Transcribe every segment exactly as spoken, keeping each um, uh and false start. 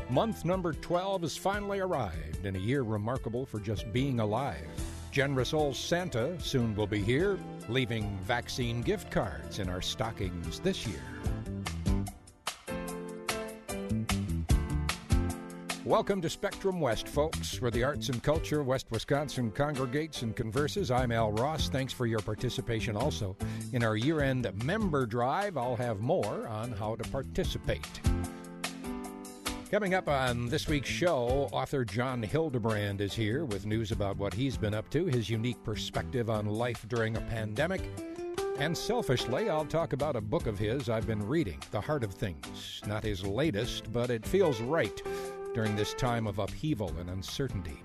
Month number twelve has finally arrived in a year remarkable for just being alive. Generous old Santa soon will be here, leaving vaccine gift cards in our stockings this year. Welcome to Spectrum West, folks, where the arts and culture of West Wisconsin congregates and converses. I'm Al Ross. Thanks for your participation also. In our year-end member drive, I'll have more on how to participate. Coming up on this week's show, author John Hildebrand is here with news about what he's been up to, his unique perspective on life during a pandemic. And selfishly, I'll talk about a book of his I've been reading, The Heart of Things. Not his latest, but it feels right during this time of upheaval and uncertainty.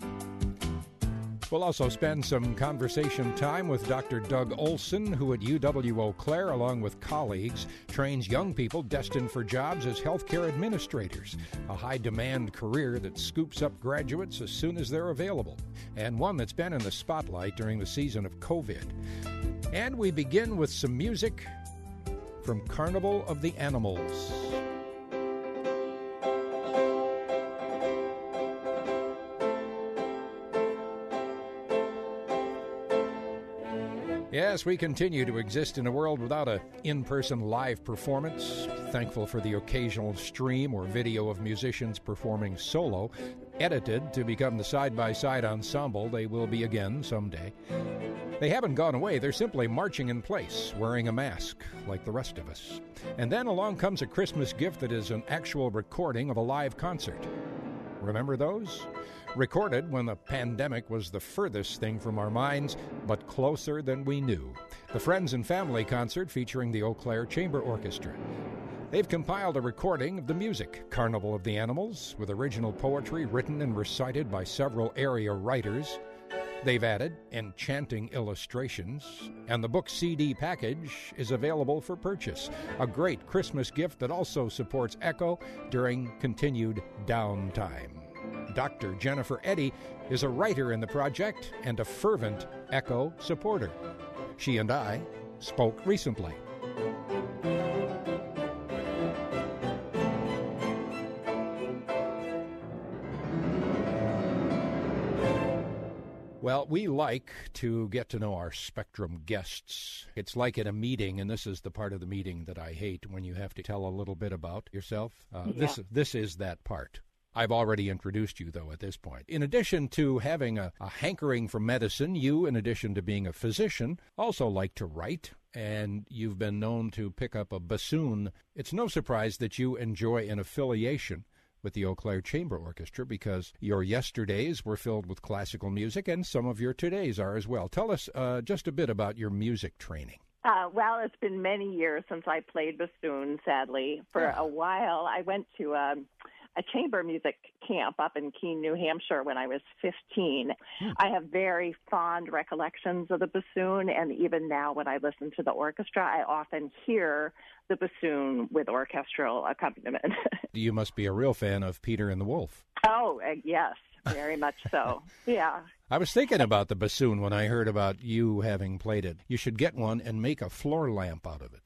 We'll also spend some conversation time with Doctor Doug Olson, who at U W Eau Claire, along with colleagues, trains young people destined for jobs as healthcare administrators, a high-demand career that scoops up graduates as soon as they're available, and one that's been in the spotlight during the season of COVID. And we begin with some music from Carnival of the Animals. Yes, we continue to exist in a world without an in-person live performance. Thankful for the occasional stream or video of musicians performing solo, edited to become the side-by-side ensemble they will be again someday. They haven't gone away. They're simply marching in place, wearing a mask like the rest of us. And then along comes a Christmas gift that is an actual recording of a live concert. Remember those? Recorded when the pandemic was the furthest thing from our minds, but closer than we knew. The Friends and Family concert featuring the Eau Claire Chamber Orchestra. They've compiled a recording of the music, Carnival of the Animals, with original poetry written and recited by several area writers. They've added enchanting illustrations, and the book C D package is available for purchase. A great Christmas gift that also supports Echo during continued downtime. Doctor Jennifer Eddy is a writer in the project and a fervent Echo supporter. She and I spoke recently. Well, we like to get to know our Spectrum guests. It's like at a meeting, and this is the part of the meeting that I hate, when you have to tell a little bit about yourself. Uh, yeah. This this is that part. I've already introduced you, though, at this point. In addition to having a, a hankering for medicine, you, in addition to being a physician, also like to write, and you've been known to pick up a bassoon. It's no surprise that you enjoy an affiliation with the Eau Claire Chamber Orchestra, because your yesterdays were filled with classical music, and some of your todays are as well. Tell us uh, just a bit about your music training. Uh, well, it's been many years since I played bassoon, sadly. For yeah. a while, I went to um, a chamber music camp up in Keene, New Hampshire when I was fifteen. Hmm. I have very fond recollections of the bassoon, and even now when I listen to the orchestra, I often hear the bassoon with orchestral accompaniment. You must be a real fan of Peter and the Wolf. Oh, uh, yes, very much so. Yeah. I was thinking about the bassoon when I heard about you having played it. You should get one and make a floor lamp out of it.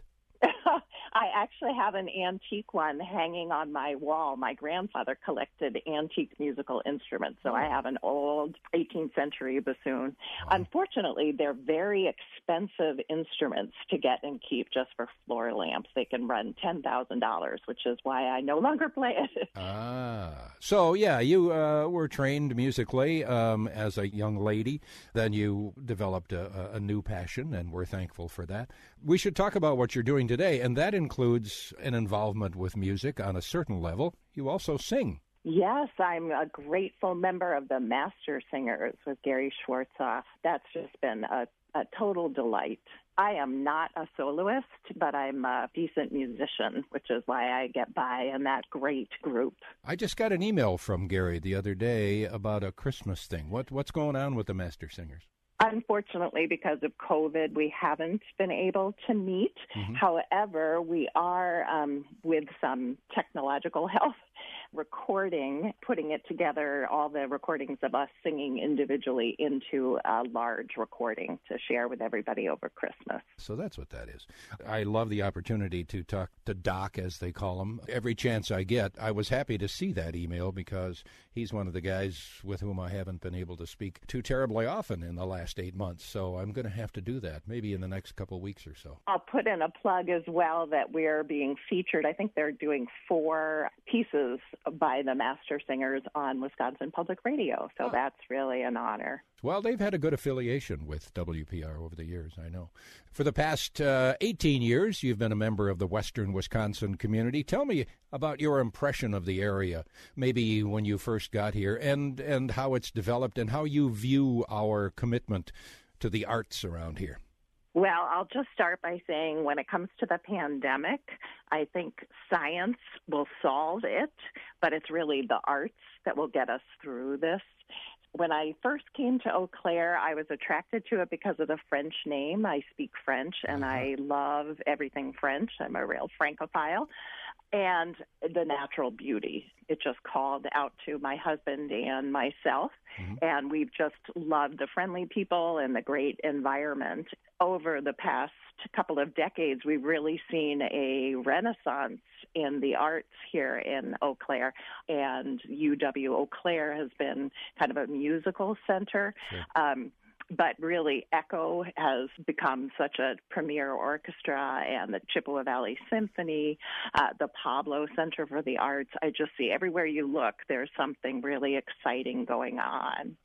I actually have an antique one hanging on my wall. My grandfather collected antique musical instruments, so I have an old eighteenth century bassoon. Wow. Unfortunately, they're very expensive instruments to get and keep just for floor lamps. They can run ten thousand dollars, which is why I no longer play it. Ah. So, yeah, you uh, were trained musically um, as a young lady. Then you developed a, a new passion, and we're thankful for that. We should talk about what you're doing today, and that includes an involvement with music on a certain level. You also sing. Yes, I'm a grateful member of the Master Singers with Gary Schwartzoff. That's just been a, a total delight. I am not a soloist, but I'm a decent musician, which is why I get by in that great group. I just got an email from Gary the other day about a Christmas thing. What What's going on with the Master Singers? Unfortunately, because of COVID, we haven't been able to meet. Mm-hmm. However, we are, um, with some technological help, recording, putting it together, all the recordings of us singing individually into a large recording to share with everybody over Christmas. So that's what that is. I love the opportunity to talk to Doc, as they call him, every chance I get. I was happy to see that email because he's one of the guys with whom I haven't been able to speak too terribly often in the last eight months. So I'm going to have to do that maybe in the next couple of weeks or so. I'll put in a plug as well that we're being featured. I think they're doing four pieces by the Master Singers on Wisconsin Public Radio. So oh. that's really an honor. Well, they've had a good affiliation with W P R over the years, I know. For the past uh, eighteen years, you've been a member of the Western Wisconsin community. Tell me about your impression of the area, maybe when you first got here, and, and how it's developed and how you view our commitment to the arts around here. Well, I'll just start by saying when it comes to the pandemic, I think science will solve it, but it's really the arts that will get us through this. When I first came to Eau Claire, I was attracted to it because of the French name. I speak French, and I love everything French. I'm a real Francophile. And the natural beauty. It just called out to my husband and myself, mm-hmm. and we've just loved the friendly people and the great environment. Over the past couple of decades, we've really seen a renaissance in the arts here in Eau Claire, and U W Eau Claire has been kind of a musical center. Sure. Um, But really, Echo has become such a premier orchestra, and the Chippewa Valley Symphony, uh, the Pablo Center for the Arts. I just see everywhere you look, there's something really exciting going on.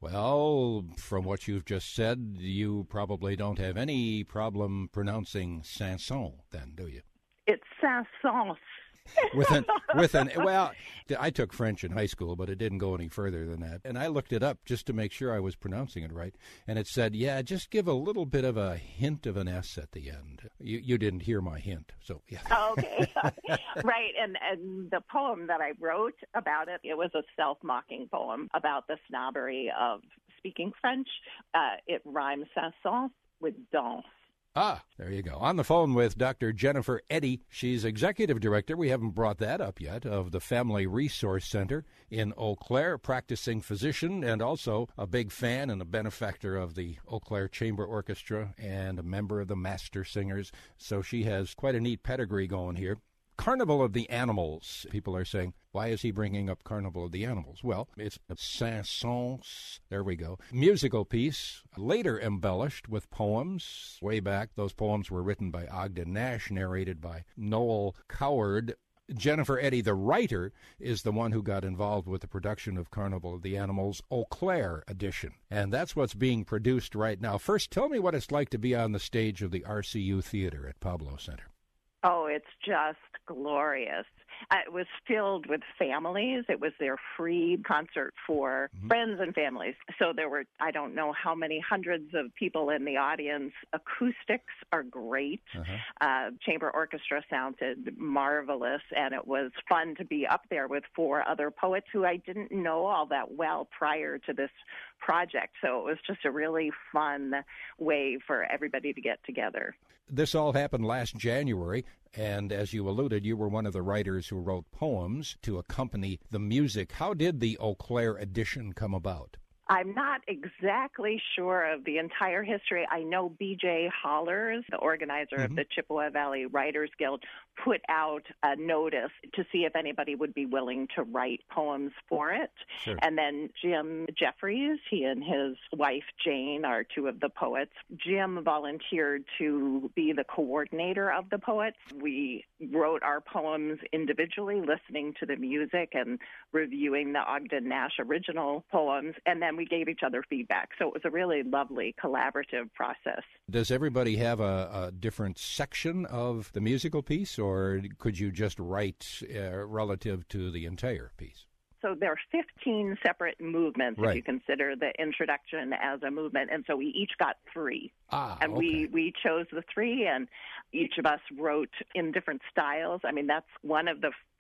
Well, from what you've just said, you probably don't have any problem pronouncing Sanson, then, do you? It's Sanson. with an with an well, I took French in high school, but it didn't go any further than that. And I looked it up just to make sure I was pronouncing it right, and it said, "Yeah, just give a little bit of a hint of an S at the end." You you didn't hear my hint, so yeah. Okay, right. And and the poem that I wrote about it, it was a self-mocking poem about the snobbery of speaking French. Uh, it rhymes Sanson with danse. Ah, there you go. On the phone with Doctor Jennifer Eddy. She's executive director, we haven't brought that up yet, of the Family Resource Center in Eau Claire, practicing physician and also a big fan and a benefactor of the Eau Claire Chamber Orchestra and a member of the Master Singers. So she has quite a neat pedigree going here. Carnival of the Animals. People are saying, why is he bringing up Carnival of the Animals? Well, it's a Saint-Saëns, there we go, musical piece, later embellished with poems. Way back, those poems were written by Ogden Nash, narrated by Noel Coward. Jennifer Eddy, the writer, is the one who got involved with the production of Carnival of the Animals, Eau Claire edition. And that's what's being produced right now. First, tell me what it's like to be on the stage of the R C U Theater at Pablo Center. Oh, it's just glorious. Uh, it was filled with families. It was their free concert for mm-hmm. friends and families. So there were, I don't know how many hundreds of people in the audience. Acoustics are great. Uh-huh. Uh, chamber orchestra sounded marvelous, and it was fun to be up there with four other poets who I didn't know all that well prior to this project. So it was just a really fun way for everybody to get together. This all happened last January, and as you alluded, you were one of the writers who wrote poems to accompany the music. How did the Eau Claire edition come about? I'm not exactly sure of the entire history. I know B J Hollers, the organizer mm-hmm. of the Chippewa Valley Writers Guild, put out a notice to see if anybody would be willing to write poems for it. Sure. And then Jim Jeffries, he and his wife Jane are two of the poets. Jim volunteered to be the coordinator of the poets. We wrote our poems individually, listening to the music and reviewing the Ogden Nash original poems, and then we gave each other feedback. So it was a really lovely collaborative process. Does everybody have a, a different section of the musical piece, or could you just write uh, relative to the entire piece? So there are fifteen separate movements, right. if you consider the introduction as a movement, and so we each got three. Ah, and okay. we, we chose the three, and each of us wrote in different styles. I mean, that's one of the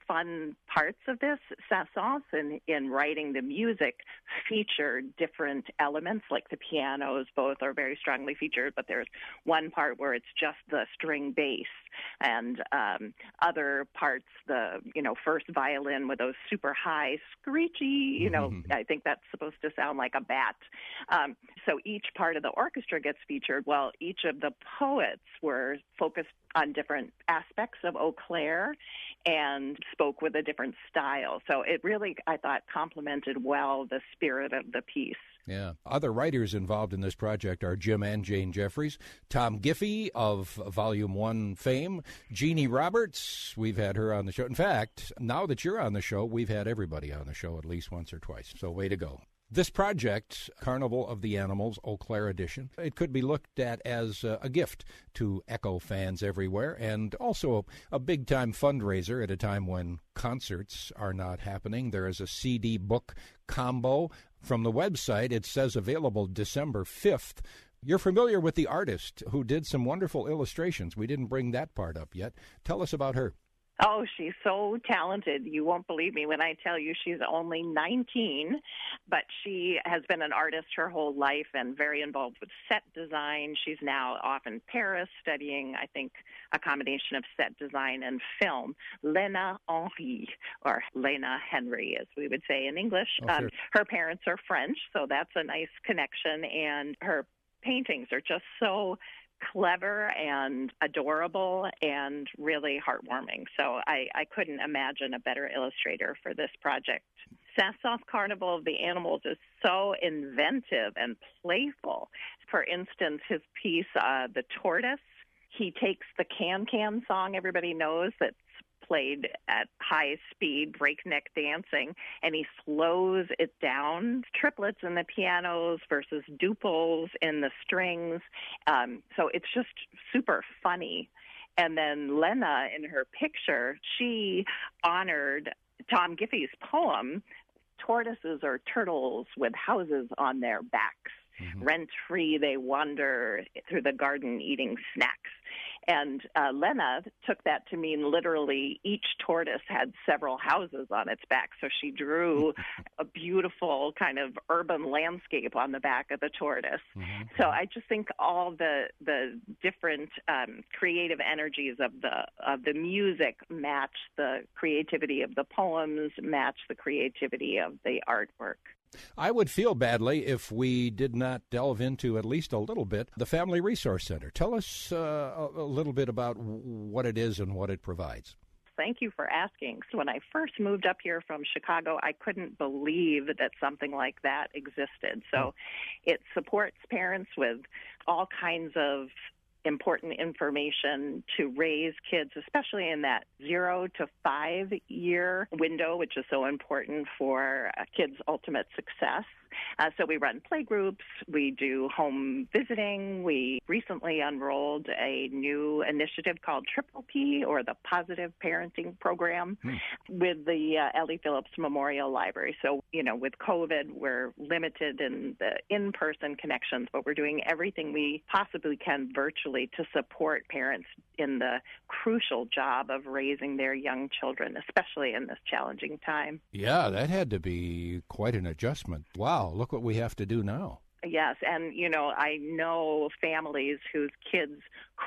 fun parts of this. Saint-Saëns, in, in writing the music, featured different elements, like the pianos, both are very strongly featured, but there's one part where it's just the string bass, and um, other parts, the, you know, first violin with those super high, screechy, you know, mm-hmm. I think that's supposed to sound like a bat. Um, so each part of the orchestra gets featured, while each of the poets were focused on different aspects of Eau Claire and spoke with a different style. So it really, I thought, complemented well the spirit of the piece. Yeah. Other writers involved in this project are Jim and Jane Jeffries, Tom Giffey of Volume one fame, Jeannie Roberts. We've had her on the show. In fact, now that you're on the show, we've had everybody on the show at least once or twice. So way to go. This project, Carnival of the Animals, Eau Claire edition, it could be looked at as a, a gift to Echo fans everywhere, and also a, a big-time fundraiser at a time when concerts are not happening. There is a C D book combo. From the website, it says available December fifth. You're familiar with the artist who did some wonderful illustrations. We didn't bring that part up yet. Tell us about her. Oh, she's so talented. You won't believe me when I tell you she's only nineteen, but she has been an artist her whole life and very involved with set design. She's now off in Paris studying, I think, a combination of set design and film. Lena Henry, or Lena Henry, as we would say in English. Oh, sure. um, her parents are French, so that's a nice connection, and her paintings are just so clever and adorable and really heartwarming. So I, I couldn't imagine a better illustrator for this project. Saint-Saëns Carnival of the Animals is so inventive and playful. For instance, his piece, uh, The Tortoise, he takes the Can-Can song everybody knows that's played at high speed, breakneck dancing, and he slows it down, triplets in the pianos versus duples in the strings. Um, so it's just super funny. And then Lena, in her picture, she honored Tom Giffey's poem, Tortoises are turtles with houses on their backs. Mm-hmm. Rent-free, they wander through the garden eating snacks. And uh, Lena took that to mean literally each tortoise had several houses on its back. So she drew a beautiful kind of urban landscape on the back of the tortoise. Mm-hmm. So I just think all the the different um, creative energies of the of the music match the creativity of the poems, match the creativity of the artwork. I would feel badly if we did not delve into at least a little bit the Family Resource Center. Tell us uh, a little bit about what it is and what it provides. Thank you for asking. So when I first moved up here from Chicago, I couldn't believe that something like that existed. So oh. It supports parents with all kinds of important information to raise kids, especially in that zero to five year window, which is so important for a kid's ultimate success. Uh, so we run play groups, we do home visiting. We recently unrolled a new initiative called Triple P, or the Positive Parenting Program, hmm. with the uh, Ellie Phillips Memorial Library. So, you know, with COVID, we're limited in the in-person connections, but we're doing everything we possibly can virtually to support parents in the crucial job of raising their young children, especially in this challenging time. Yeah, that had to be quite an adjustment. Wow, look what we have to do now. Yes, and, you know, I know families whose kids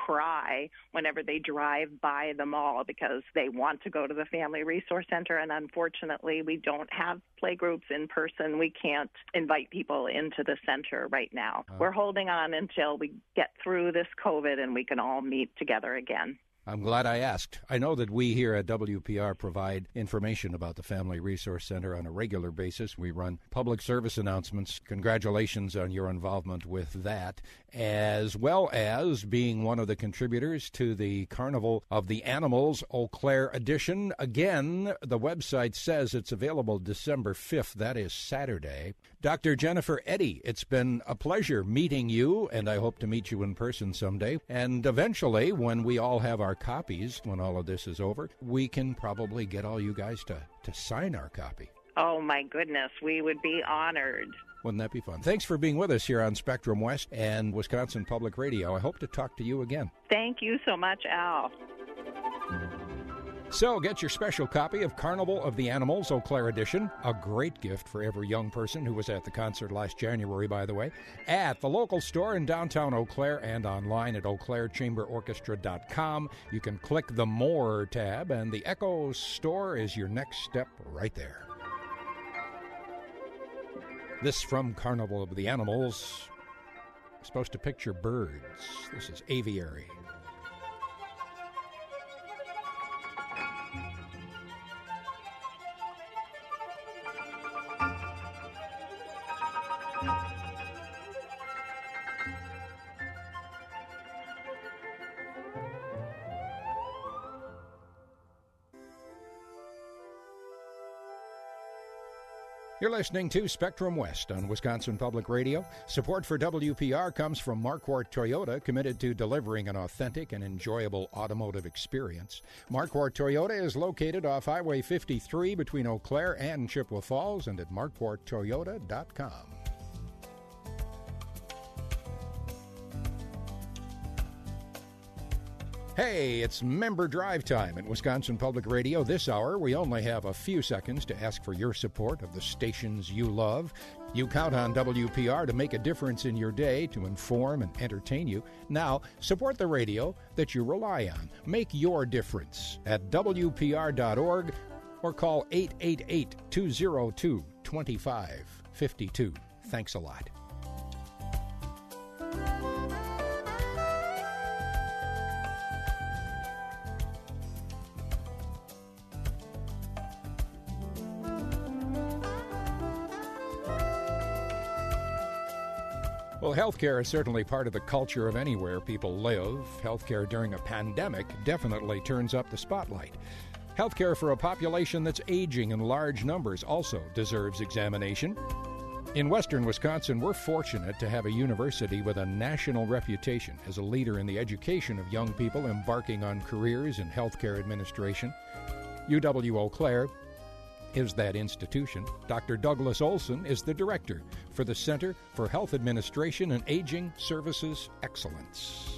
cry whenever they drive by the mall because they want to go to the Family Resource Center, and unfortunately we don't have playgroups in person. We can't invite people into the center right now. Uh, We're holding on until we get through this COVID and we can all meet together again. I'm glad I asked. I know that we here at W P R provide information about the Family Resource Center on a regular basis. We run public service announcements. Congratulations on your involvement with that, as well as being one of the contributors to the Carnival of the Animals Eau Claire edition. Again, the website says it's available December fifth. That is Saturday. Doctor Jennifer Eddy, it's been a pleasure meeting you, and I hope to meet you in person someday. And eventually, when we all have our copies, when all of this is over, we can probably get all you guys to, to sign our copy. Oh, my goodness. We would be honored. Wouldn't that be fun? Thanks for being with us here on Spectrum West and Wisconsin Public Radio. I hope to talk to you again. Thank you so much, Al. So get your special copy of Carnival of the Animals, Eau Claire edition, a great gift for every young person who was at the concert last January, by the way, at the local store in downtown Eau Claire and online at eau claire chamber orchestra dot com. You can click the More tab, and the Echo store is your next step right there. This from Carnival of the Animals, supposed to picture birds. This is Aviary. You're listening to Spectrum West on Wisconsin Public Radio. Support for W P R comes from Marquardt Toyota, committed to delivering an authentic and enjoyable automotive experience. Marquardt Toyota is located off Highway fifty-three between Eau Claire and Chippewa Falls and at marquardt toyota dot com. Hey, it's member drive time at Wisconsin Public Radio. This hour, we only have a few seconds to ask for your support of the stations you love. You count on W P R to make a difference in your day, to inform and entertain you. Now, support the radio that you rely on. Make your difference at w p r dot org or call eight eight eight, two oh two, two five five two. Thanks a lot. Well, healthcare is certainly part of the culture of anywhere people live. Healthcare during a pandemic definitely turns up the spotlight. Healthcare for a population that's aging in large numbers also deserves examination. In western Wisconsin, we're fortunate to have a university with a national reputation as a leader in the education of young people embarking on careers in healthcare administration. U W Eau Claire is that institution. Doctor Douglas Olson is the director for the Center for Health Administration and Aging Services Excellence.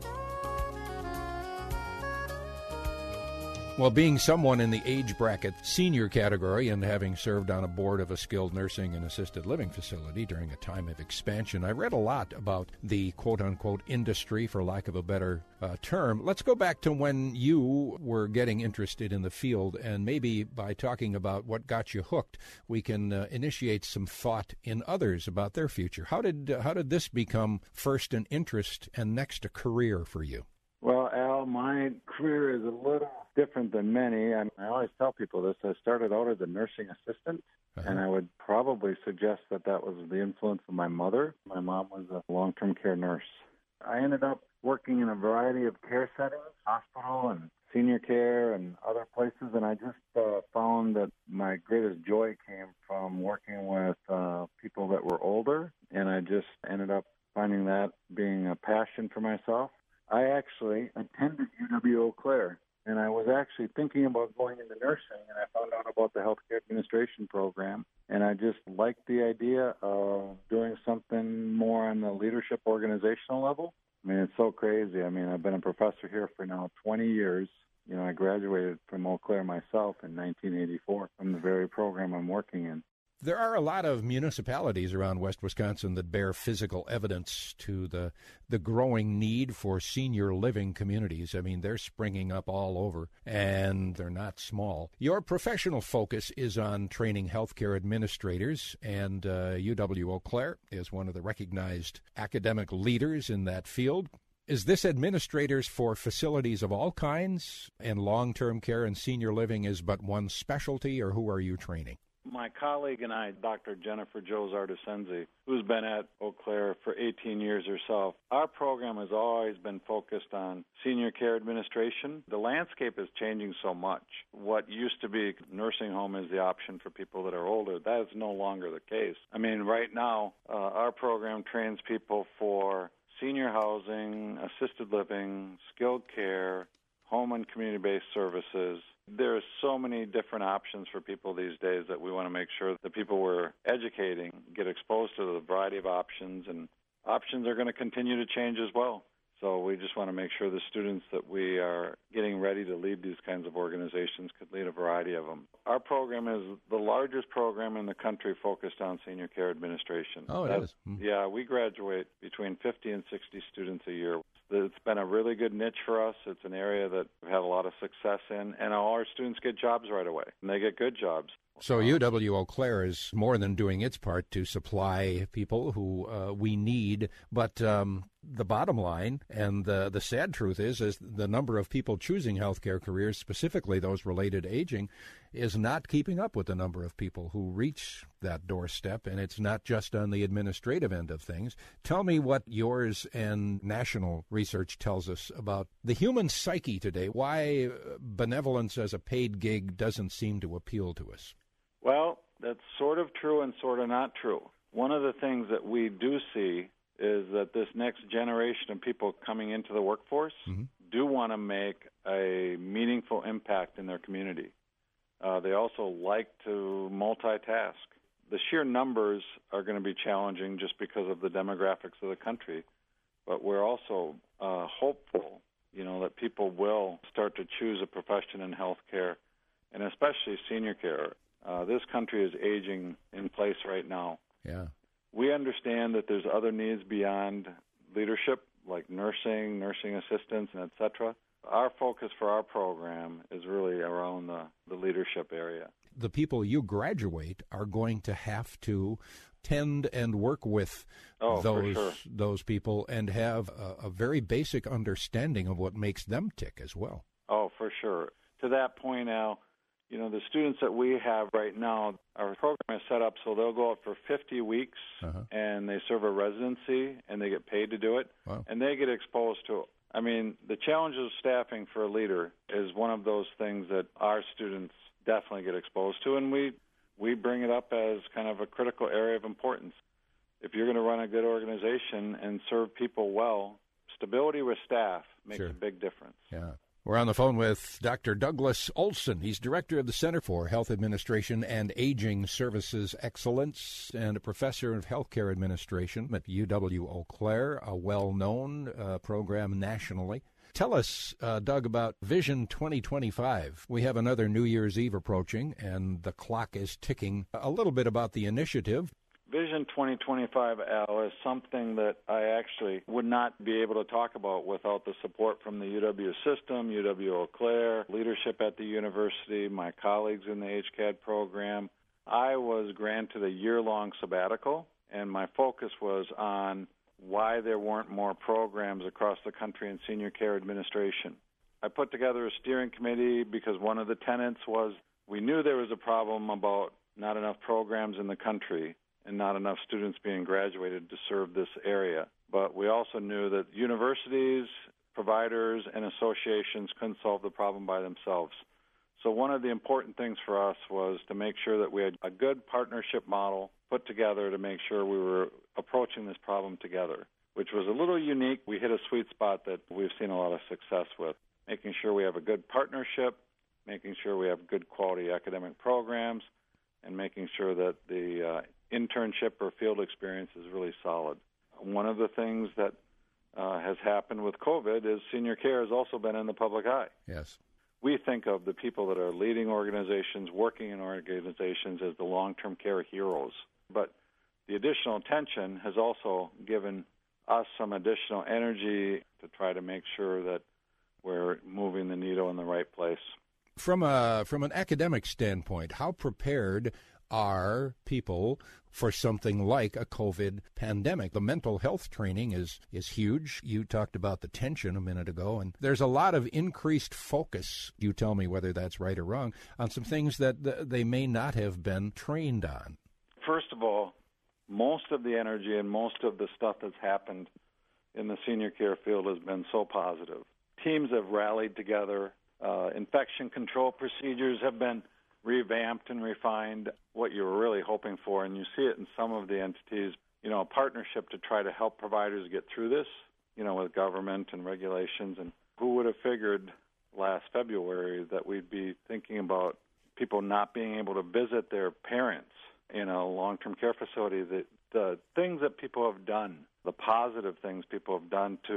Well, being someone in the age bracket senior category and having served on a board of a skilled nursing and assisted living facility during a time of expansion, I read a lot about the quote-unquote industry, for lack of a better uh, term. Let's go back to when you were getting interested in the field, and maybe by talking about what got you hooked, we can uh, initiate some thought in others about their future. How did uh, how did this become first an interest and next a career for you? Well, Al, my career is a little different than many. I, I always tell people this. I started out as a nursing assistant, uh-huh. and I would probably suggest that that was the influence of my mother. My mom was a long-term care nurse. I ended up working in a variety of care settings, hospital and senior care and other places, and I just uh, found that my greatest joy came from working with uh, people that were older, and I just ended up finding that being a passion for myself. I actually attended U W Eau Claire, and I was actually thinking about going into nursing, and I found out about the healthcare administration program, and I just liked the idea of doing something more on the leadership organizational level. I mean, it's so crazy. I mean, I've been a professor here for now twenty years. You know, I graduated from Eau Claire myself in nineteen eighty-four from the very program I'm working in. There are a lot of municipalities around West Wisconsin that bear physical evidence to the the growing need for senior living communities. I mean, they're springing up all over, and they're not small. Your professional focus is on training healthcare administrators, and uh, U W Eau Claire is one of the recognized academic leaders in that field. Is this administrators for facilities of all kinds, and long-term care and senior living is but one specialty, or who are you training? My colleague and I, Doctor Jennifer Josar-Desenzi, who's been at Eau Claire for eighteen years herself, our program has always been focused on senior care administration. The landscape is changing so much. What used to be nursing home is the option for people that are older. That is no longer the case. I mean, right now, uh, our program trains people for senior housing, assisted living, skilled care, home and community-based services. There are so many different options for people these days that we want to make sure that people we're educating get exposed to the variety of options, and options are going to continue to change as well. So we just want to make sure the students that we are getting ready to lead these kinds of organizations could lead a variety of them. Our program is the largest program in the country focused on senior care administration. Oh, it That's, is. Hmm. Yeah, we graduate between fifty and sixty students a year. It's been a really good niche for us. It's an area that we've had a lot of success in, and all our students get jobs right away, and they get good jobs. So U W Eau Claire is more than doing its part to supply people who uh, we need, but um, the bottom line and the the sad truth is, is the number of people choosing healthcare careers, specifically those related to aging, is not keeping up with the number of people who reach that doorstep, and it's not just on the administrative end of things. Tell me what yours and national research tells us about the human psyche today, why benevolence as a paid gig doesn't seem to appeal to us. Well, that's sort of true and sort of not true. One of the things that we do see is that this next generation of people coming into the workforce mm-hmm. do want to make a meaningful impact in their community. Uh, they also like to multitask. The sheer numbers are going to be challenging just because of the demographics of the country, but we're also uh, hopeful, you know, that people will start to choose a profession in healthcare, and especially senior care. Uh, this country is aging in place right now. Yeah. We understand that there's other needs beyond leadership, like nursing, nursing assistants, and et cetera. Our focus for our program is really around the, the leadership area. The people you graduate are going to have to tend and work with oh, those for sure. those people and have a, a very basic understanding of what makes them tick as well. Oh, for sure. To that point, Al, you know, the students that we have right now, our program is set up so they'll go out for fifty weeks, uh-huh. and they serve a residency, and they get paid to do it, wow. and they get exposed to, I mean, the challenges of staffing for a leader is one of those things that our students definitely get exposed to, and we, we bring it up as kind of a critical area of importance. If you're going to run a good organization and serve people well, stability with staff makes sure. a big difference. Yeah. We're on the phone with Doctor Douglas Olson. He's director of the Center for Health Administration and Aging Services Excellence and a professor of healthcare administration at U W Eau Claire, a well-known uh, program nationally. Tell us, uh, Doug, about Vision twenty twenty-five. We have another New Year's Eve approaching, and the clock is ticking. A little bit about the initiative. Vision twenty twenty-five, Al, is something that I actually would not be able to talk about without the support from the U W system, U W Eau Claire, leadership at the university, my colleagues in the H C A D program. I was granted a year-long sabbatical, and my focus was on why there weren't more programs across the country in senior care administration. I put together a steering committee because one of the tenets was we knew there was a problem about not enough programs in the country and not enough students being graduated to serve this area. But we also knew that universities, providers, and associations couldn't solve the problem by themselves. So one of the important things for us was to make sure that we had a good partnership model put together to make sure we were approaching this problem together, which was a little unique. We hit a sweet spot that we've seen a lot of success with, making sure we have a good partnership, making sure we have good quality academic programs, and making sure that the uh, internship or field experience is really solid. One of the things that uh, has happened with COVID is senior care has also been in the public eye. Yes. We think of the people that are leading organizations, working in organizations as the long-term care heroes. But the additional attention has also given us some additional energy to try to make sure that we're moving the needle in the right place. From a from an academic standpoint, how prepared are people for something like a COVID pandemic? The mental health training is is huge. You talked about the tension a minute ago, and there's a lot of increased focus, you tell me whether that's right or wrong, on some things that th- they may not have been trained on. First of all, most of the energy and most of the stuff that's happened in the senior care field has been so positive. Teams have rallied together. Uh, infection control procedures have been revamped and refined, what you were really hoping for, and you see it in some of the entities, you know, a partnership to try to help providers get through this, you know, with government and regulations. And who would have figured last February that we'd be thinking about people not being able to visit their parents in a long-term care facility? The, the things that people have done, the positive things people have done to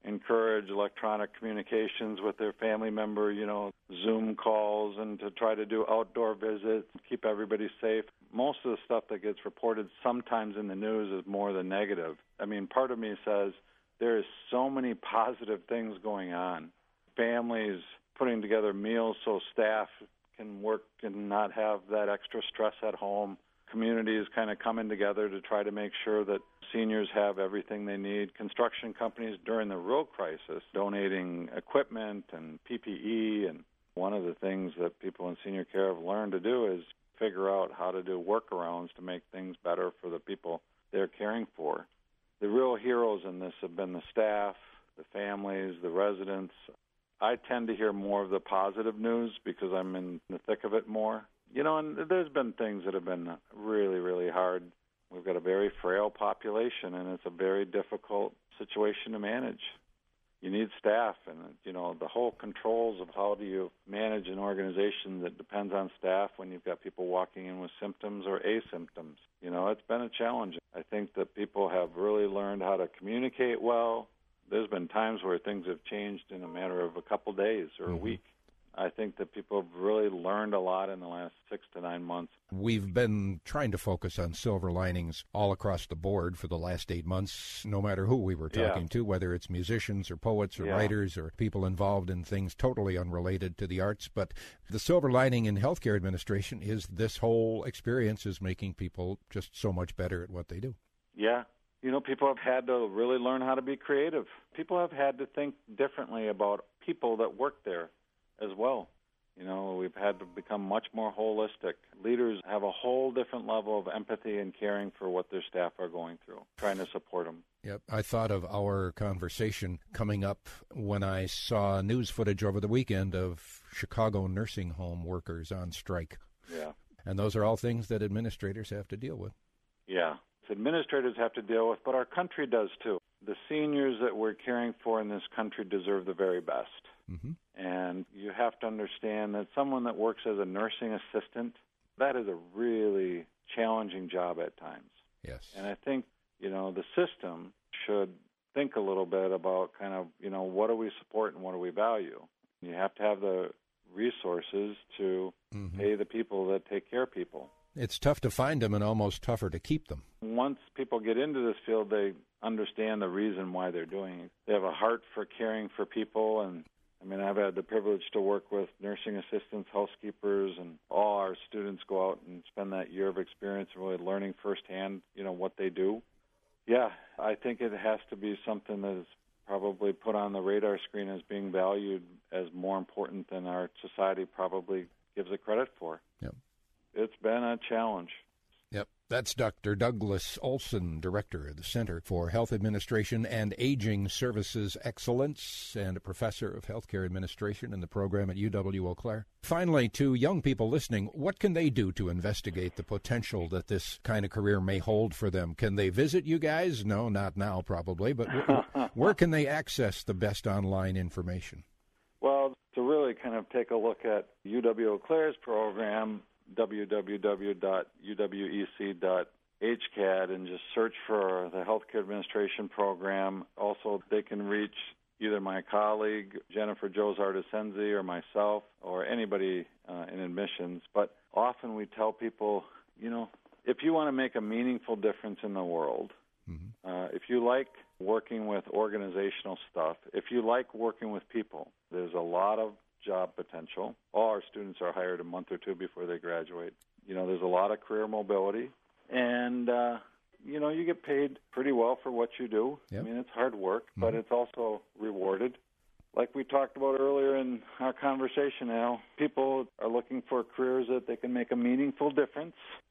encourage electronic communications with their family member, you know, Zoom calls, and to try to do outdoor visits, keep everybody safe. Most of the stuff that gets reported sometimes in the news is more than negative. I mean, part of me says there is so many positive things going on. Families putting together meals so staff can work and not have that extra stress at home. Communities kind of coming together to try to make sure that seniors have everything they need. Construction companies during the real crisis donating equipment and P P E. And one of the things that people in senior care have learned to do is figure out how to do workarounds to make things better for the people they're caring for. The real heroes in this have been the staff, the families, the residents. I tend to hear more of the positive news because I'm in the thick of it more. You know, and there's been things that have been really, really hard. We've got a very frail population, and it's a very difficult situation to manage. You need staff, and, you know, the whole controls of how do you manage an organization that depends on staff when you've got people walking in with symptoms or asymptoms. You know, it's been a challenge. I think that people have really learned how to communicate well. There's been times where things have changed in a matter of a couple days or a Mm-hmm. week. I think that people have really learned a lot in the last six to nine months. We've been trying to focus on silver linings all across the board for the last eight months, no matter who we were talking Yeah. to, whether it's musicians or poets or Yeah. writers or people involved in things totally unrelated to the arts. But the silver lining in healthcare administration is this whole experience is making people just so much better at what they do. Yeah. You know, people have had to really learn how to be creative. People have had to think differently about people that work there as well. You know, we've had to become much more holistic. Leaders have a whole different level of empathy and caring for what their staff are going through, trying to support them. Yep. I thought of our conversation coming up when I saw news footage over the weekend of Chicago nursing home workers on strike. Yeah. And those are all things that administrators have to deal with. Yeah. Administrators have to deal with, but our country does too. The seniors that we're caring for in this country deserve the very best. Mm-hmm. And you have to understand that someone that works as a nursing assistant, that is a really challenging job at times. Yes. And I think, you know, the system should think a little bit about kind of, you know, what do we support and what do we value? You have to have the resources to Mm-hmm. pay the people that take care of people. It's tough to find them and almost tougher to keep them. Once people get into this field, they understand the reason why they're doing it. They have a heart for caring for people. And I mean, I've had the privilege to work with nursing assistants, housekeepers, and all our students go out and spend that year of experience really learning firsthand, you know, what they do. Yeah, I think it has to be something that is probably put on the radar screen as being valued as more important than our society probably gives it credit for. Yep. It's been a challenge. Yep. That's Doctor Douglas Olson, Director of the Center for Health Administration and Aging Services Excellence and a Professor of Healthcare Administration in the program at U W Eau Claire. Finally, to young people listening, what can they do to investigate the potential that this kind of career may hold for them? Can they visit you guys? No, not now probably, but where, where can they access the best online information? Well, to really kind of take a look at U W Eau Claire's program, w w w dot u w e c dot h c a d, and just search for the Healthcare Administration program. Also, they can reach either my colleague, Jennifer Jose Artesenzi, or myself, or anybody uh, in admissions. But often we tell people, you know, if you want to make a meaningful difference in the world, mm-hmm. uh, if you like working with organizational stuff, if you like working with people, there's a lot of job potential. All our students are hired a month or two before they graduate. You know, there's a lot of career mobility, and, uh, you know, you get paid pretty well for what you do. Yep. I mean, it's hard work, mm-hmm. but it's also rewarded. Like we talked about earlier in our conversation, Al, people are looking for careers that they can make a meaningful difference,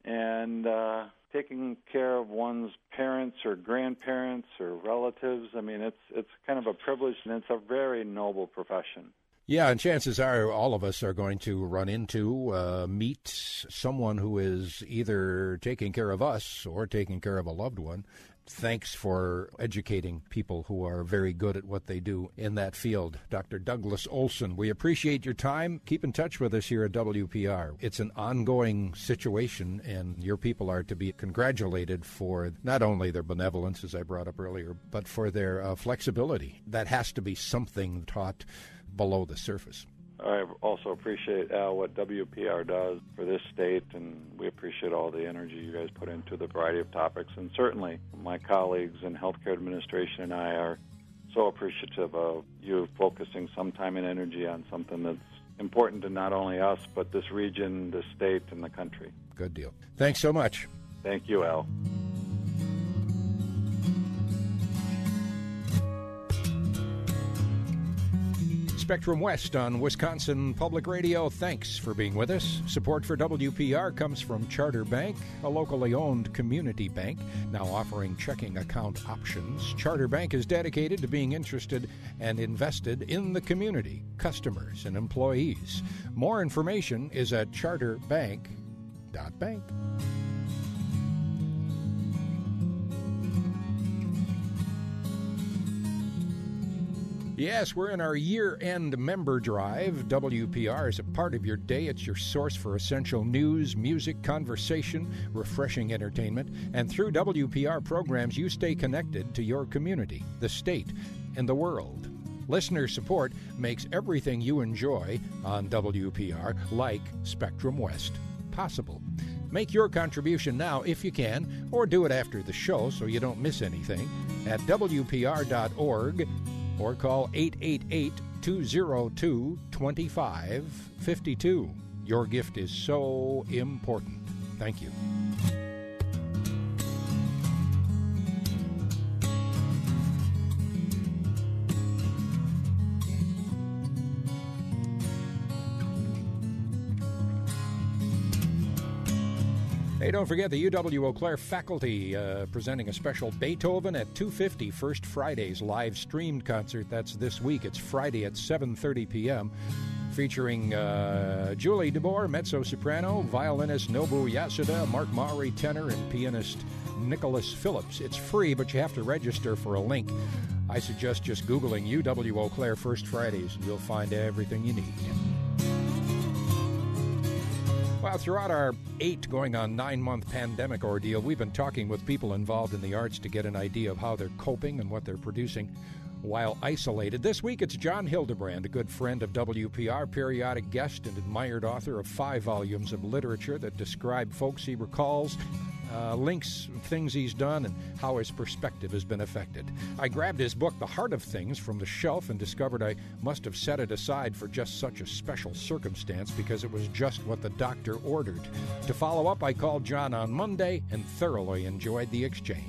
and uh, taking care of one's parents or grandparents or relatives, I mean, it's it's kind of a privilege, and it's a very noble profession. Yeah, and chances are all of us are going to run into, uh, meet someone who is either taking care of us or taking care of a loved one. thanks for educating people who are very good at what they do in that field. Doctor Douglas Olson, we appreciate your time. Keep in touch with us here at W P R. It's an ongoing situation, and your people are to be congratulated for not only their benevolence, as I brought up earlier, but for their uh, flexibility. That has to be something taught below the surface. I also appreciate, Al, what W P R does for this state, and we appreciate all the energy you guys put into the variety of topics. And certainly my colleagues in healthcare administration and I are so appreciative of you focusing some time and energy on something that's important to not only us, but this region, the state, and the country. Good deal. Thanks so much. Thank you, Al. Spectrum West on Wisconsin Public Radio. Thanks for being with us. Support for W P R comes from Charter Bank, a locally owned community bank, now offering checking account options. Charter Bank is dedicated to being interested and invested in the community, customers, and employees. More information is at charter bank dot bank. Yes, we're in our year-end member drive. W P R is a part of your day. It's your source for essential news, music, conversation, refreshing entertainment. And through W P R programs, you stay connected to your community, the state, and the world. Listener support makes everything you enjoy on W P R, like Spectrum West, possible. Make your contribution now if you can, or do it after the show so you don't miss anything at W P R dot org. Or call eight eight eight, two oh two, two five five two. Your gift is so important. Thank you. Hey, don't forget the U W Eau Claire faculty uh, presenting a special Beethoven at two fifty First Friday's live streamed concert. That's this week. It's Friday at seven thirty p.m. featuring uh, Julie DeBoer, mezzo-soprano, violinist Nobu Yasuda, Mark Maury, tenor, and pianist Nicholas Phillips. It's free, but you have to register for a link. I suggest just Googling U W Eau Claire First Fridays, and you'll find everything you need. Well, throughout our eight going on nine-month pandemic ordeal, we've been talking with people involved in the arts to get an idea of how they're coping and what they're producing while isolated. This week, it's John Hildebrand, a good friend of W P R, periodic guest and admired author of five volumes of literature that describe folks he recalls, uh, links, things he's done, and how his perspective has been affected. I grabbed his book, The Heart of Things, from the shelf and discovered I must have set it aside for just such a special circumstance because it was just what the doctor ordered. To follow up, I called John on Monday and thoroughly enjoyed the exchange.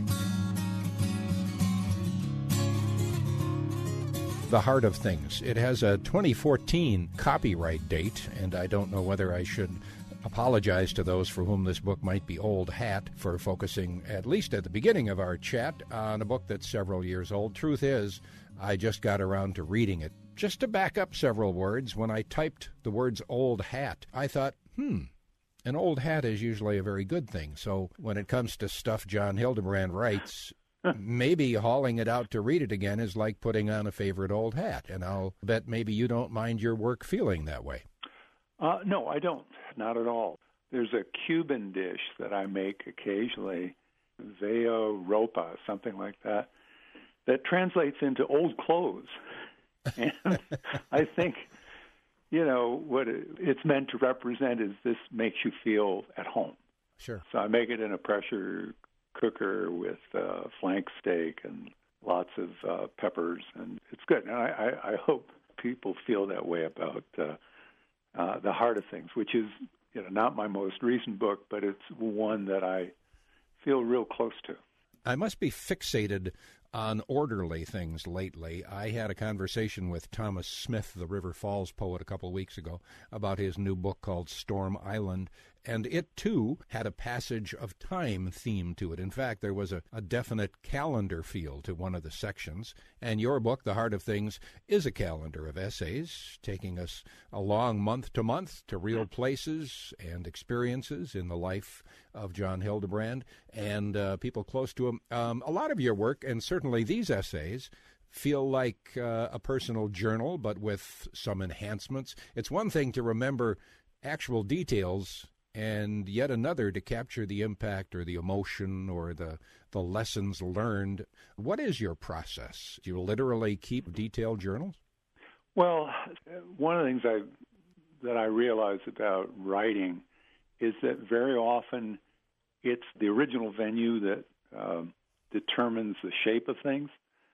The Heart of Things. It has a twenty fourteen copyright date, and I don't know whether I should apologize to those for whom this book might be old hat for focusing, at least at the beginning of our chat, on a book that's several years old. Truth is, I just got around to reading it. Just to back up several words, when I typed the words old hat, I thought, hmm, an old hat is usually a very good thing. So when it comes to stuff John Hildebrand writes, maybe hauling it out to read it again is like putting on a favorite old hat. And I'll bet maybe you don't mind your work feeling that way. Uh, no, I don't. Not at all. There's a Cuban dish that I make occasionally, veo ropa, something like that, that translates into old clothes. And I think, you know, what it's meant to represent is this makes you feel at home. Sure. So I make it in a pressure cooker with uh, flank steak and lots of uh, peppers, and it's good. And I, I, I hope people feel that way about uh, uh, The Heart of Things, which is, you know, not my most recent book, but it's one that I feel real close to. I must be fixated on orderly things lately. I had a conversation with Thomas Smith, the River Falls poet, a couple of weeks ago about his new book called Storm Island, and it, too, had a passage of time theme to it. In fact, there was a, a definite calendar feel to one of the sections, and your book, The Heart of Things, is a calendar of essays, taking us along month to month to real places and experiences in the life of John Hildebrand and uh, people close to him. Um, a lot of your work, and certainly these essays, feel like uh, a personal journal, but with some enhancements. It's one thing to remember actual details, and yet another to capture the impact or the emotion or the the lessons learned. What is your process? Do you literally keep detailed journals? Well, one of the things I that I realize about writing is that very often it's the original venue that uh, determines the shape of things.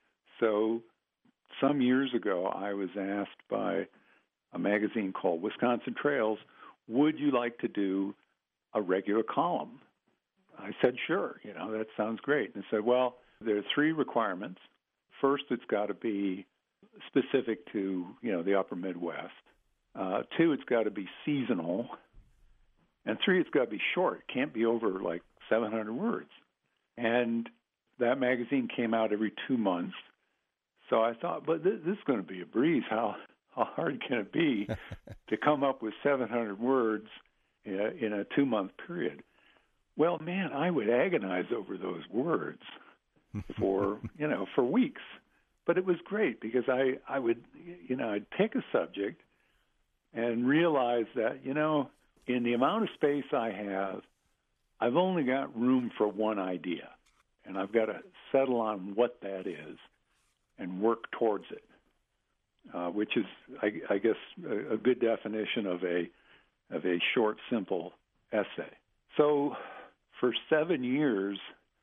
So some years ago, I was asked by a magazine called Wisconsin Trails, would you like to do a regular column? I said, sure, you know, that sounds great. And I said, well, there are three requirements. First, it's got to be specific to, you know, the upper Midwest. Uh, two, it's got to be seasonal. And three, it's got to be short. It can't be over like seven hundred words. And that magazine came out every two months. So I thought, but this, this is going to be a breeze. How how hard can it be to come up with seven hundred words in a, in a two-month period? Well, man, I would agonize over those words for, you know, for weeks. But it was great because I, I would, you know, I'd pick a subject and realize that, you know, in the amount of space I have, I've only got room for one idea. And I've got to settle on what that is and work towards it, uh, which is, I, I guess, a, a good definition of a of a short, simple essay. So for seven years,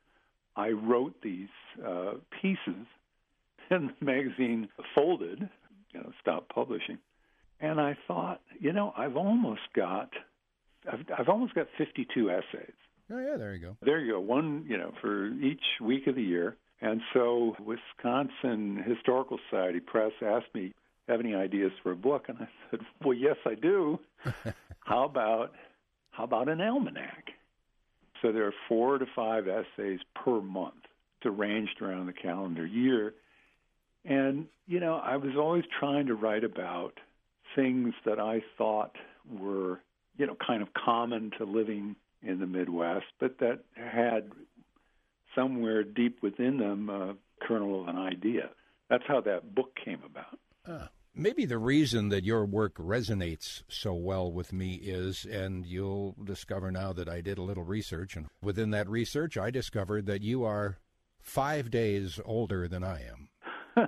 I wrote these uh, pieces, and the magazine folded, you know, stopped publishing. And I thought, you know, I've almost got, I've, I've almost got fifty-two essays. Oh, yeah, there you go. There you go. One, you know, for each week of the year. And so Wisconsin Historical Society Press asked me, have any ideas for a book? And I said, well, yes, I do. How about how about an almanac? So there are four to five essays per month. It's arranged around the calendar year. And, you know, I was always trying to write about things that I thought were, you know, kind of common to living in the Midwest, but that had somewhere deep within them a kernel of an idea. That's how that book came about. Uh, maybe the reason that your work resonates so well with me is, and you'll discover now that I did a little research, and within that research I discovered that you are five days older than I am.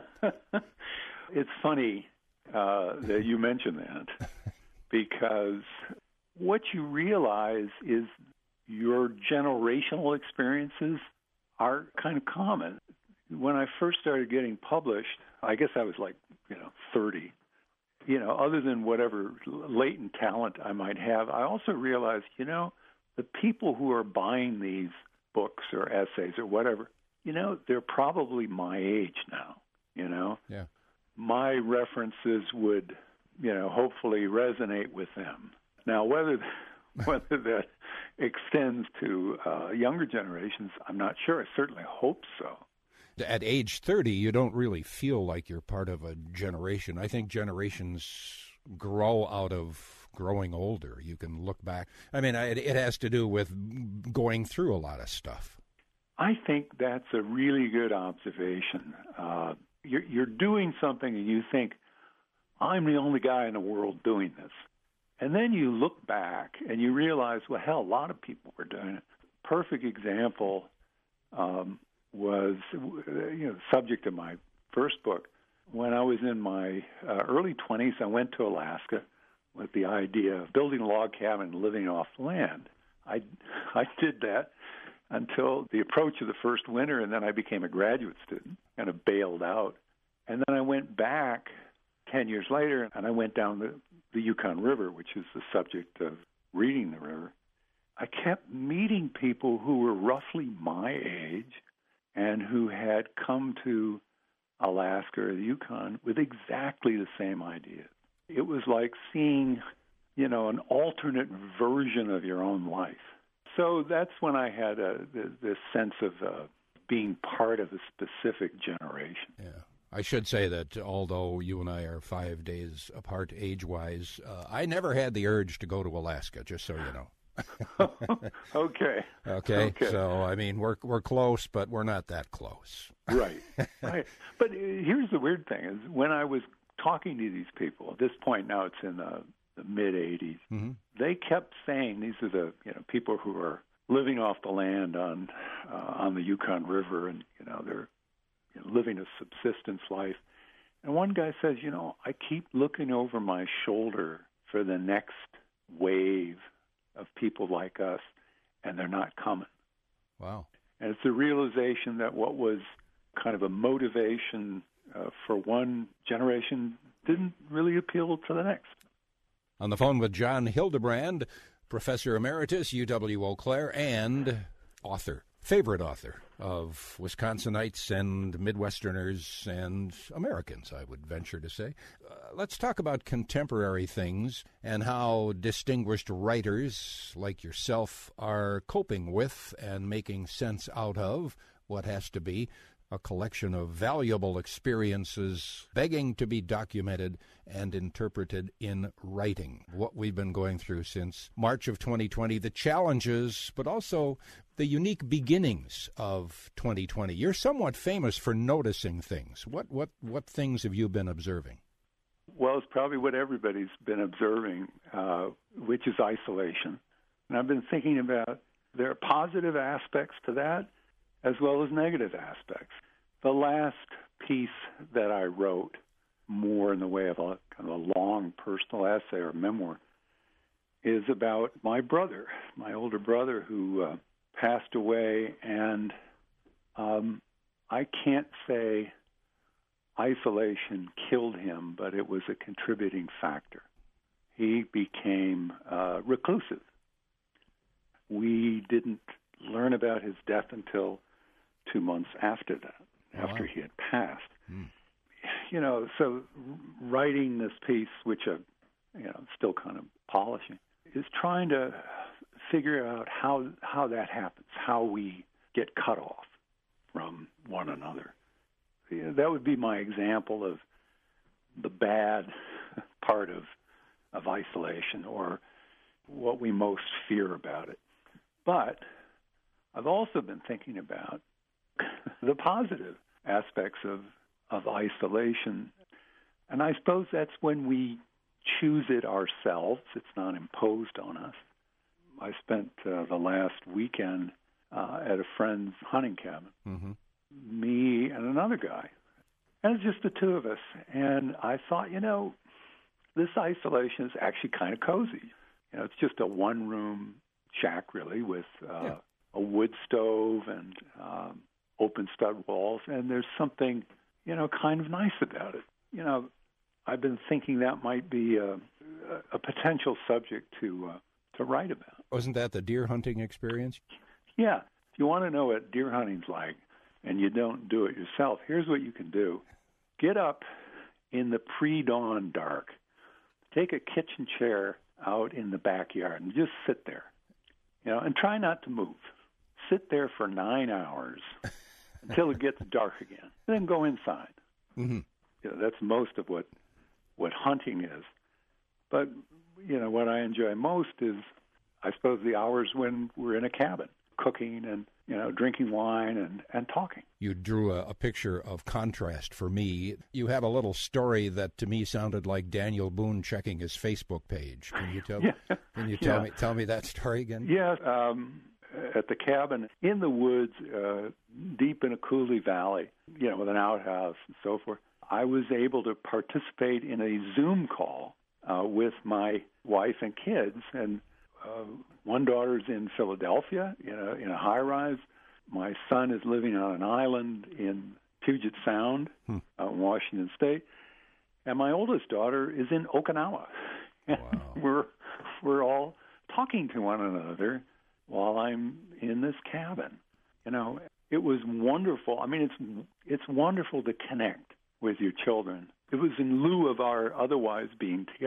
It's funny uh, that you mention that, because what you realize is your generational experiences are kind of common. When I first started getting published, I guess I was like, you know, thirty. You know, other than whatever latent talent I might have, I also realized, you know, the people who are buying these books or essays or whatever, you know, they're probably my age now, you know. Yeah. My references would, you know, hopefully resonate with them. Now, whether whether that extends to uh, younger generations, I'm not sure. I certainly hope so. At age thirty, you don't really feel like you're part of a generation. I think generations grow out of growing older. You can look back. I mean, it, it has to do with going through a lot of stuff. I think that's a really good observation. Uh, you're, you're doing something and you think, I'm the only guy in the world doing this. And then you look back and you realize, well, hell, a lot of people were doing it. Perfect example um, was, you know, the subject of my first book. When I was in my uh, early twenties, I went to Alaska with the idea of building a log cabin and living off the land. I, I did that until the approach of the first winter, and then I became a graduate student and I bailed out. And then I went back ten years later, and I went down the, the Yukon River, which is the subject of reading the river. I kept meeting people who were roughly my age and who had come to Alaska or the Yukon with exactly the same ideas. It was like seeing you know, an alternate version of your own life. So that's when I had a, this sense of uh, being part of a specific generation. Yeah. I should say that although you and I are five days apart age-wise, uh, I never had the urge to go to Alaska, just so you know. okay. okay. Okay. So, I mean, we're we're close, but we're not that close. Right. Right. But here's the weird thing, is when I was talking to these people, at this point now it's in the, the mid-eighties, mm-hmm. they kept saying, these are the you know people who are living off the land on uh, on the Yukon River, and, you know, they're you know, living a subsistence life. And one guy says, you know, I keep looking over my shoulder for the next wave of people like us, and they're not coming. Wow. And it's the realization that what was kind of a motivation uh, for one generation didn't really appeal to the next. On the phone with John Hildebrand, Professor Emeritus, U W Eau Claire, and author, favorite author of Wisconsinites and Midwesterners and Americans, I would venture to say. Uh, let's talk about contemporary things and how distinguished writers like yourself are coping with and making sense out of what has to be a collection of valuable experiences begging to be documented and interpreted in writing. What we've been going through since March of twenty twenty, the challenges, but also the unique beginnings of twenty twenty. You're somewhat famous for noticing things. What what what things have you been observing? Well, it's probably what everybody's been observing, uh, which is isolation. And I've been thinking about there are positive aspects to that as well as negative aspects. The last piece that I wrote, more in the way of a kind of a long personal essay or memoir, is about my brother, my older brother, who uh, passed away, and um, I can't say isolation killed him, but it was a contributing factor. He became uh, reclusive. We didn't learn about his death until two months after that, oh, after wow. he had passed. Mm. You know, so writing this piece, which I'm you know, still kind of polishing, is trying to figure out how how that happens, how we get cut off from one another. You know, that would be my example of the bad part of of isolation, or what we most fear about it. But I've also been thinking about the positive aspects of, of isolation. And I suppose that's when we choose it ourselves. It's not imposed on us. I spent uh, the last weekend uh, at a friend's hunting cabin, mm-hmm. me and another guy. And it's just the two of us. And I thought, you know, this isolation is actually kind of cozy. You know, it's just a one-room shack, really, with uh, yeah. a wood stove and um, open stud walls, and there's something, you know, kind of nice about it. You know, I've been thinking that might be a, a potential subject to uh, to write about. Wasn't that the deer hunting experience? Yeah. If you want to know what deer hunting's like, and you don't do it yourself, here's what you can do. Get up in the pre-dawn dark. Take a kitchen chair out in the backyard and just sit there. You know, and try not to move. Sit there for nine hours until it gets dark again, and then go inside. Mm-hmm. You know, that's most of what what hunting is. But you know, what I enjoy most is, I suppose, the hours when we're in a cabin, cooking and you know, drinking wine and, and talking. You drew a, a picture of contrast for me. You had a little story that to me sounded like Daniel Boone checking his Facebook page. Can you tell? yeah. Can you tell yeah. me tell me that story again? Yes. Um, at the cabin in the woods, uh, deep in a coulee valley, you know, with an outhouse and so forth, I was able to participate in a Zoom call uh, with my wife and kids. And uh, one daughter's in Philadelphia, you know, in a high-rise. My son is living on an island in Puget Sound, hmm. uh, Washington State. And my oldest daughter is in Okinawa. Wow. we're we're all talking to one another while I'm in this cabin. You know, it was wonderful. I mean, it's it's wonderful to connect with your children. It was in lieu of our otherwise being together.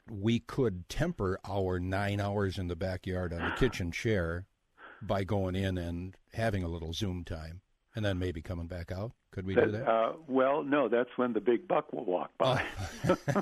we could temper our nine hours in the backyard on the kitchen chair by going in and having a little Zoom time and then maybe coming back out? Could we that, do that? Uh, well, no, that's when the big buck will walk by. Oh.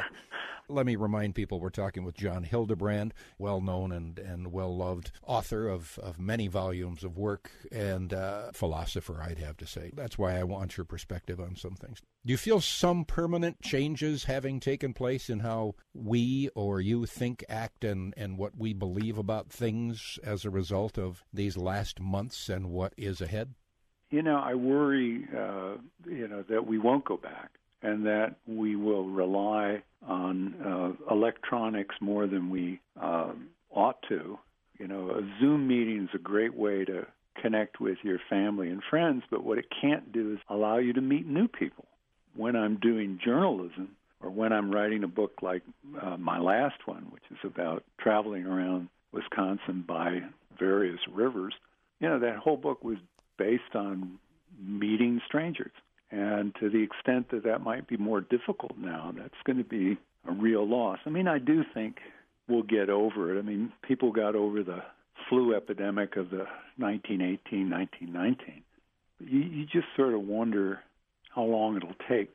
Let me remind people we're talking with John Hildebrand, well-known and, and well-loved author of, of many volumes of work and uh, philosopher, I'd have to say. That's why I want your perspective on some things. Do you feel some permanent changes having taken place in how we or you think, act, and, and what we believe about things as a result of these last months and what is ahead? You know, I worry, uh, you know, that we won't go back and that we will rely on uh, electronics more than we uh, ought to. You know, a Zoom meeting is a great way to connect with your family and friends, but what it can't do is allow you to meet new people. When I'm doing journalism or when I'm writing a book like uh, my last one, which is about traveling around Wisconsin by various rivers, you know, that whole book was based on meeting strangers. And to the extent that that might be more difficult now, that's going to be a real loss. I mean, I do think we'll get over it. I mean, people got over the flu epidemic of the nineteen eighteen, nineteen nineteen. You, you just sort of wonder how long it'll take.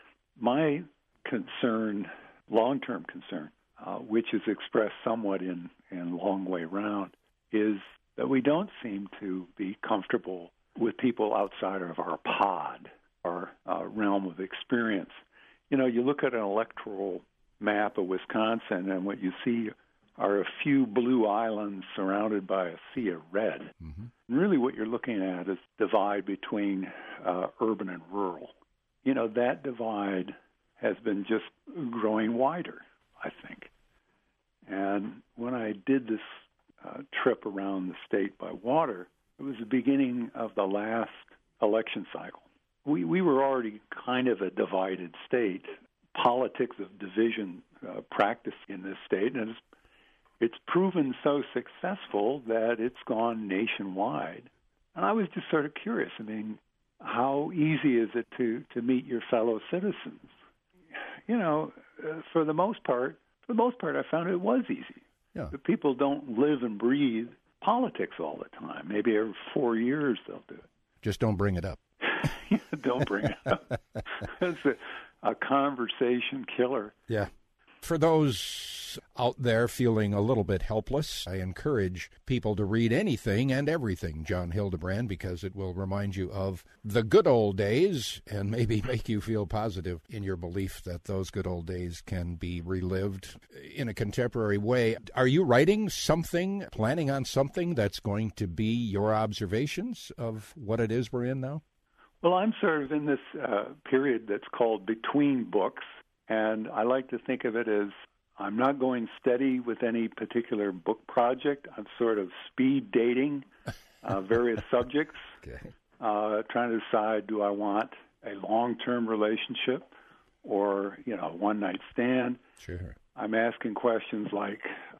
My concern, long-term concern, uh, which is expressed somewhat in, in Long Way Round, is that we don't seem to be comfortable with people outside of our pod, our uh, realm of experience. You know, you look at an electoral map of Wisconsin, and what you see are a few blue islands surrounded by a sea of red. Mm-hmm. And really what you're looking at is the divide between uh, urban and rural. You know, that divide has been just growing wider, I think. And when I did this uh, trip around the state by water, it was the beginning of the last election cycle. We we were already kind of a divided state. Politics of division uh, practiced in this state, and it's, it's proven so successful that it's gone nationwide. And I was just sort of curious. I mean, how easy is it to, to meet your fellow citizens? You know, uh, for the most part, for the most part, I found it was easy. Yeah. But people don't live and breathe politics all the time. Maybe every four years they'll do it. Just don't bring it up. Don't bring it up. It's a, a conversation killer. Yeah. For those out there feeling a little bit helpless, I encourage people to read anything and everything John Hildebrand, because it will remind you of the good old days and maybe make you feel positive in your belief that those good old days can be relived in a contemporary way. Are you writing something, planning on something that's going to be your observations of what it is we're in now? Well, I'm sort of in this uh, period that's called between books. And I like to think of it as I'm not going steady with any particular book project. I'm sort of speed dating uh, various subjects, okay. uh, trying to decide, do I want a long-term relationship or, you know, a one-night stand? Sure. I'm asking questions like,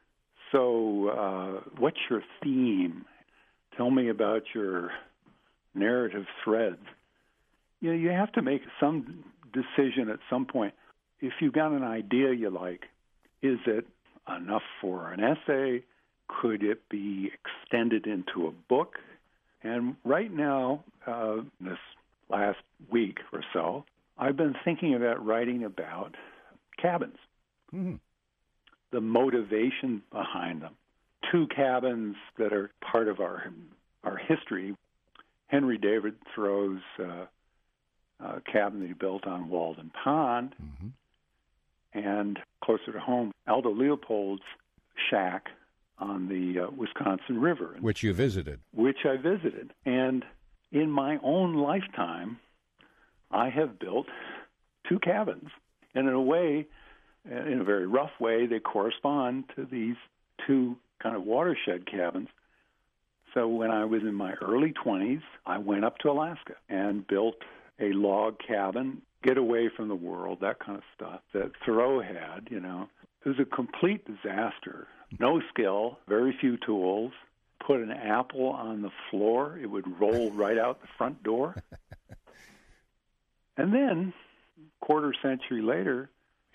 so uh, what's your theme? Tell me about your narrative threads. You know, you have to make some decision at some point. If you've got an idea you like, is it enough for an essay? Could it be extended into a book? And right now, uh, this last week or so, I've been thinking about writing about cabins, mm-hmm. the motivation behind them. Two cabins that are part of our our history. Henry David Thoreau's uh, uh, cabin that he built on Walden Pond, mm-hmm. and closer to home, Aldo Leopold's shack on the uh, Wisconsin River. Which you visited. Which I visited. And in my own lifetime, I have built two cabins. And in a way, in a very rough way, they correspond to these two kind of watershed cabins. So when I was in my early twenties, I went up to Alaska and built a log cabin, get away from the world, that kind of stuff that Thoreau had, you know. It was a complete disaster. No skill, very few tools. Put an apple on the floor, it would roll right out the front door. And then, quarter century later,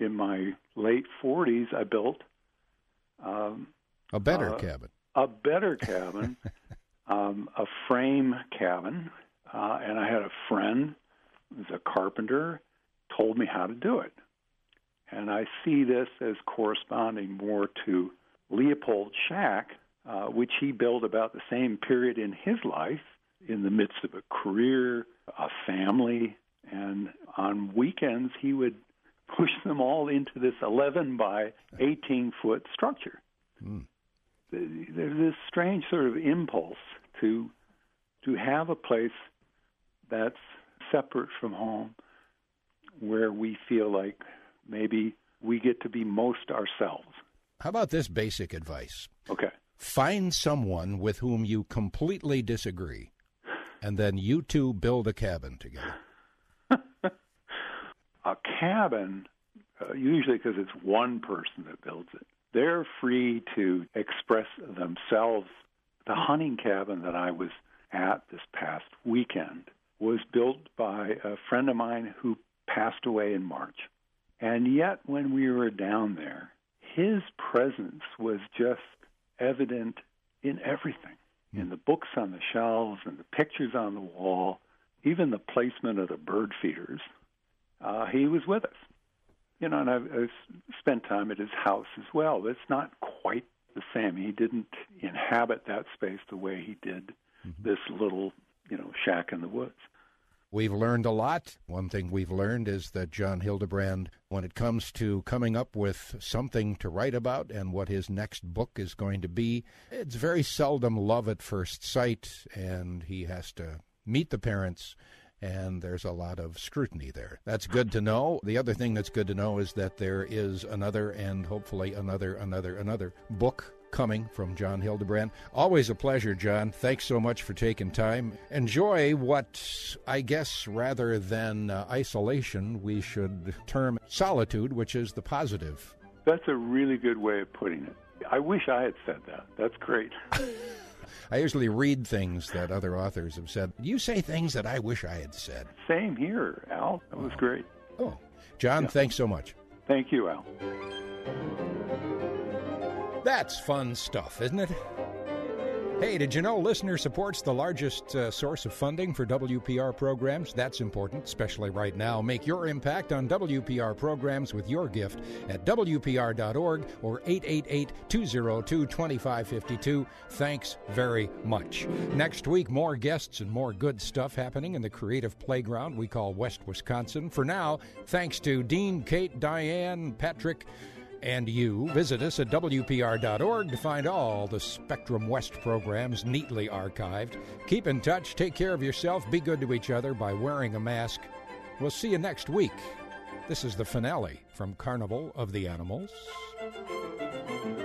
in my late forties, I built um, a better uh, cabin. A better cabin, um, a frame cabin, uh, and I had a friend who was a carpenter, told me how to do it. And I see this as corresponding more to Leopold Schack, uh, which he built about the same period in his life, in the midst of a career, a family, and on weekends he would push them all into this eleven by eighteen foot structure. Mm. There's this strange sort of impulse to to have a place that's separate from home, where we feel like maybe we get to be most ourselves. How about this basic advice? Okay. Find someone with whom you completely disagree, and then you two build a cabin together. A cabin, uh, usually because it's one person that builds it, they're free to express themselves. The hunting cabin that I was at this past weekend was built by a friend of mine who passed away in March. And yet, when we were down there, his presence was just evident in everything, in the books on the shelves and the pictures on the wall, even the placement of the bird feeders. Uh, he was with us. You know, and I've, I've spent time at his house as well, but it's not quite the same. He didn't inhabit that space the way he did mm-hmm. this little, you know, shack in the woods. We've learned a lot. One thing we've learned is that John Hildebrand, when it comes to coming up with something to write about and what his next book is going to be, it's very seldom love at first sight, and he has to meet the parents, and there's a lot of scrutiny there. That's good to know. The other thing that's good to know is that there is another and hopefully another, another, another book coming from John Hildebrand. Always a pleasure, John. Thanks so much for taking time. Enjoy what, I guess, rather than uh, isolation, we should term solitude, which is the positive. That's a really good way of putting it. I wish I had said that. That's great. I usually read things that other authors have said. You say things that I wish I had said. Same here, Al. That was great. Oh, John, yeah. Thanks so much. Thank you, Al. That's fun stuff, isn't it? Hey, did you know listener support's the largest uh, source of funding for W P R programs? That's important, especially right now. Make your impact on W P R programs with your gift at W P R dot org or eight eight eight, two oh two, two five five two. Thanks very much. Next week, more guests and more good stuff happening in the creative playground we call West Wisconsin. For now, thanks to Dean, Kate, Diane, Patrick, and you. Visit us at W P R dot org to find all the Spectrum West programs neatly archived. Keep in touch, take care of yourself, be good to each other by wearing a mask. We'll see you next week. This is the finale from Carnival of the Animals.